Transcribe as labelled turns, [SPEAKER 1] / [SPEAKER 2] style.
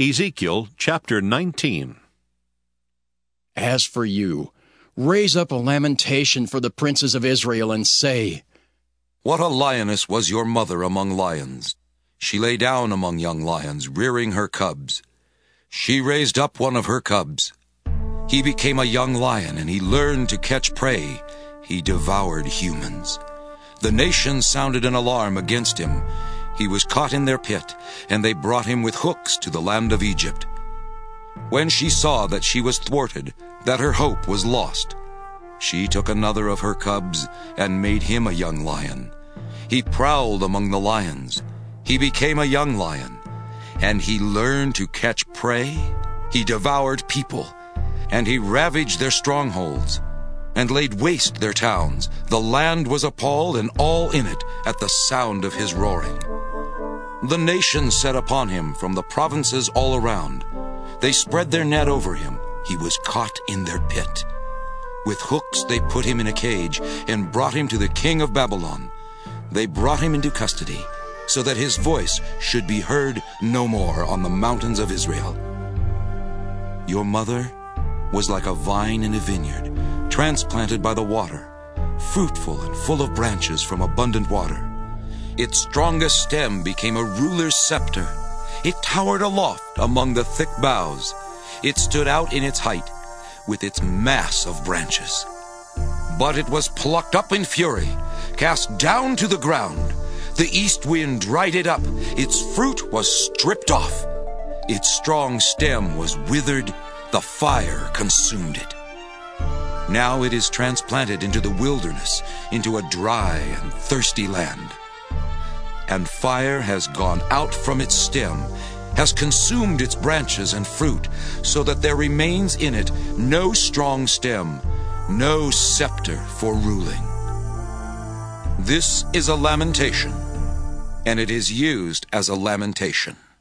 [SPEAKER 1] Ezekiel chapter 19.
[SPEAKER 2] As for you, raise up a lamentation for the princes of Israel and say,
[SPEAKER 3] What a lioness was your mother among lions! She lay down among young lions, rearing her cubs. She raised up one of her cubs. He became a young lion, and he learned to catch prey. He devoured humans. The nations sounded an alarm against him. He was caught in their pit, and they brought him with hooks to the land of Egypt. When she saw that she was thwarted, that her hope was lost, she took another of her cubs and made him a young lion. He prowled among the lions. He became a young lion, and he learned to catch prey. He devoured people, and he ravaged their strongholds, and laid waste their towns. The land was appalled, and all in it, at the sound of his roaring. The nations set upon him from the provinces all around. They spread their net over him. He was caught in their pit. With hooks they put him in a cage and brought him to the king of Babylon. They brought him into custody, so that his voice should be heard no more on the mountains of Israel. Your mother was like a vine in a vineyard, transplanted by the water, fruitful and full of branches from abundant water. Its strongest stem became a ruler's scepter. It towered aloft among the thick boughs. It stood out in its height, with its mass of branches. But it was plucked up in fury, cast down to the ground. The east wind dried it up. Its fruit was stripped off. Its strong stem was withered. The fire consumed it. Now it is transplanted into the wilderness, into a dry and thirsty land. And fire has gone out from its stem, has consumed its branches and fruit, so that there remains in it no strong stem, no scepter for ruling. This is a lamentation, and it is used as a lamentation.